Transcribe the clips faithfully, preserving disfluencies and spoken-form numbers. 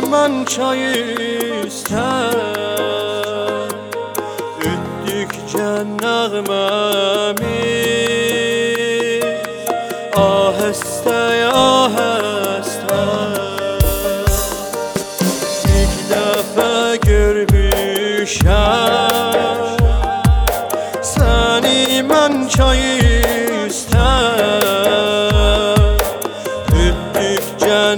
Saniman çayı ister Üttükçe nağmemiz Aheste aheste İlk defa görmüşem Saniman çayı ister Üttükçe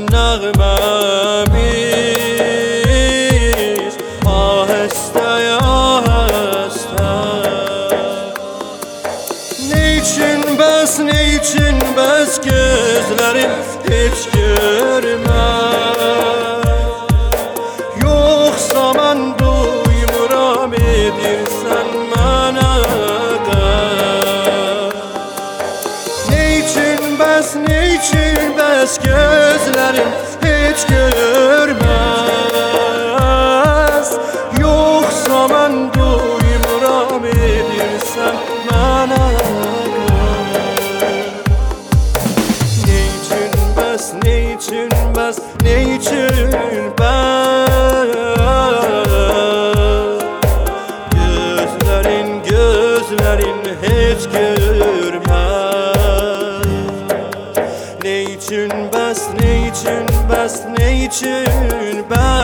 nağmemiz Aheste aheste Ne için bes, ne için bes gözlerim hiç görmez Yoksa ben duymuram edirsen bana da Ne için bes, ne için bes gözlerim hiç görmez Yoksa ben duymuram edirsen bana Ne için bes, ne için bes, ne için bes Gözlerin, gözlerin hiç görmez Ne için bes, ne için bes, ne için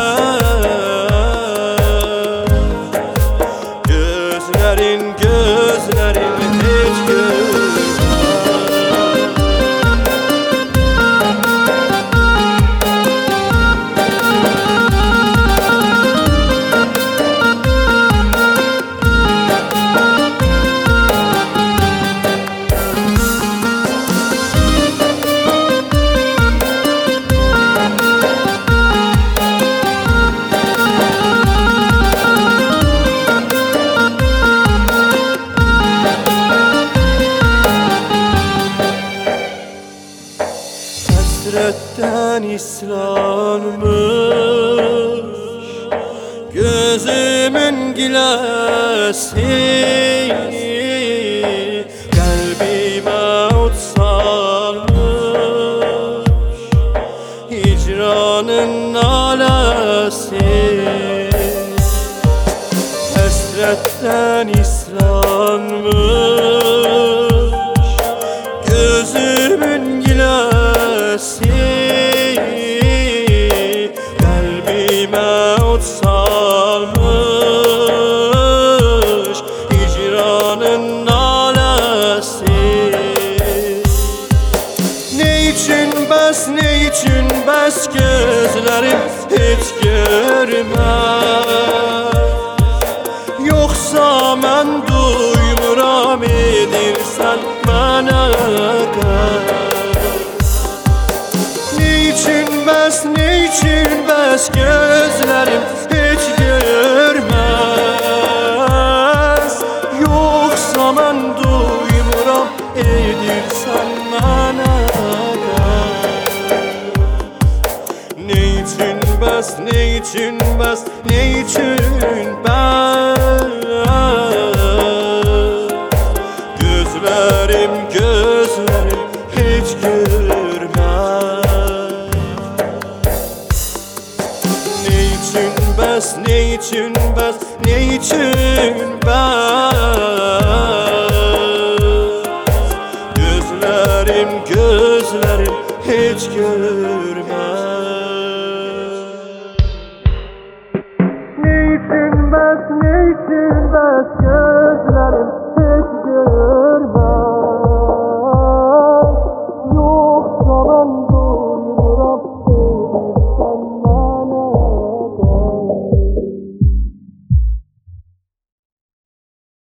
bes Gözlerin, gözlerin hiç görmez Hasretten islanmış gözümün gilesi Kalbime ot salmış hicranın nalesi Hasretten islanmış gözümün gilesi Kalbime ot salmış hicranın nalesi Ne için bes, ne için bes gözlerim hiç görmez Yoksa ben duymuram edirsen bana Niçin bes, niçin bes gözlerim hiç görmez Yoksa ben duymuram edirsen bana Niçin bes, niçin bes, niçin bes Gözlerim, gözlerim hiç görmez Niçin bes, niçin bes, niçin bes Gözlerim, gözlerim hiç görmez